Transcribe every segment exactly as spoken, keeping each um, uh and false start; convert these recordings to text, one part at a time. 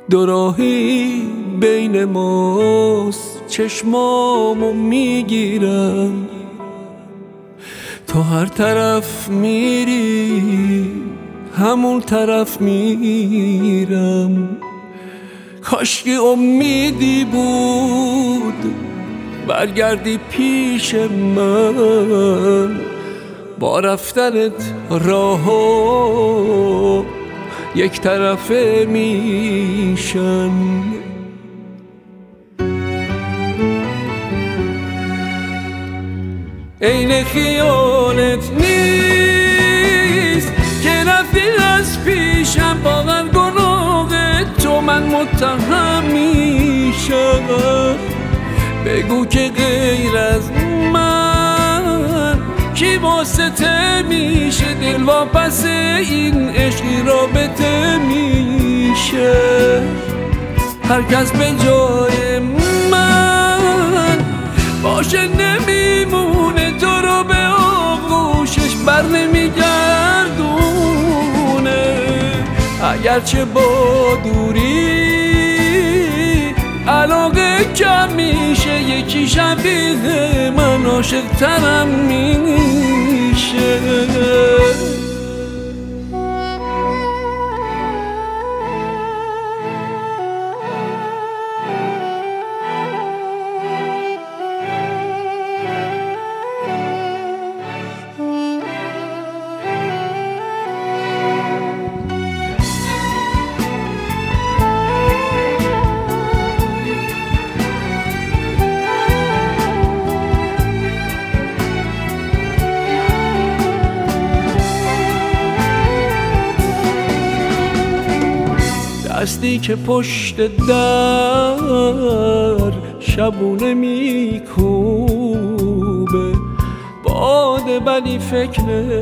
دو راهی بین ماست، چشمامو میگیرم، تو هر طرف میری همون طرف میرم. کاشکی امیدی بود برگردی پیش من، با رفتنت راهو یک طرفه میشن. عین خیالت نیست که رفتی از پیشم، باور گناه تو من متهم میشم. بگو که غیر از من کی واسطه میشه، دل واپس این عشقی رابطه میشه. هر کس به جای من باشه نمیمونه، تو رو به آغوشش بر نمیگردونه. اگرچه با دوری علاقه کم میشه، یکی شبیه من عاشق ترم میشه. دستی که پشت در شبونه میکوبه، باده ولی فکره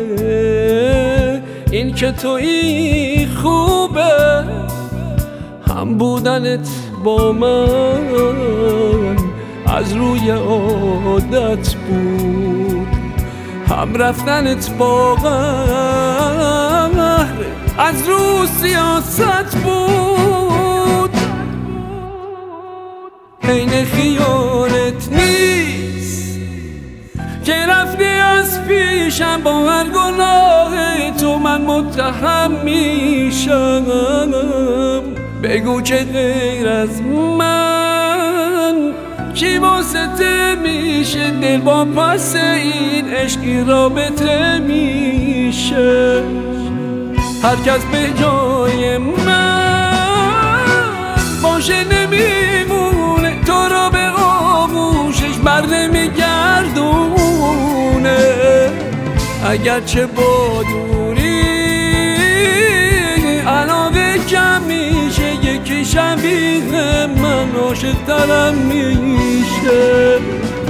این که تویی خوبه. هم بودنت با من از روی عادت بود، هم رفتنت با قهر از رو سیاست بود. عین خیالت نیست که رفتی از پیشم، با هر گناه تو من متهم میشم. بگو که غیر از من کی واسطه میشه، دل با پس این عشقی رابطه میشه. هر کس به جای من باشه نمیمونه، تو رو به آغوشش بر نمیگردونه. اگرچه با دوری علاقه کم میشه، یکی شبیه من عاشق ترم میشه.